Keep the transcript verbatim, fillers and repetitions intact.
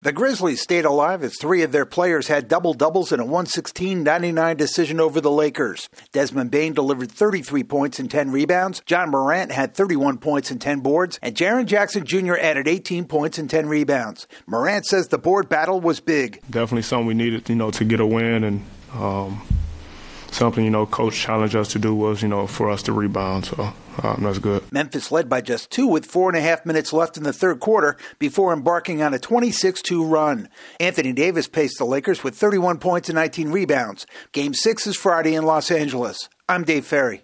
The Grizzlies stayed alive as three of their players had double-doubles in a one sixteen ninety-nine decision over the Lakers. Desmond Bane delivered thirty-three points and ten rebounds. John Morant had thirty-one points and ten boards. And Jaren Jackson Junior added eighteen points and ten rebounds. Morant says the board battle was big. Definitely something we needed, you know, to get a win, and um, something, you know, Coach challenged us to do was, you know, for us to rebound. So um, that's good. Memphis led by just two with four and a half minutes left in the third quarter before embarking on a twenty-six two run. Anthony Davis paced the Lakers with thirty-one points and nineteen rebounds. Game six is Friday in Los Angeles. I'm Dave Ferry.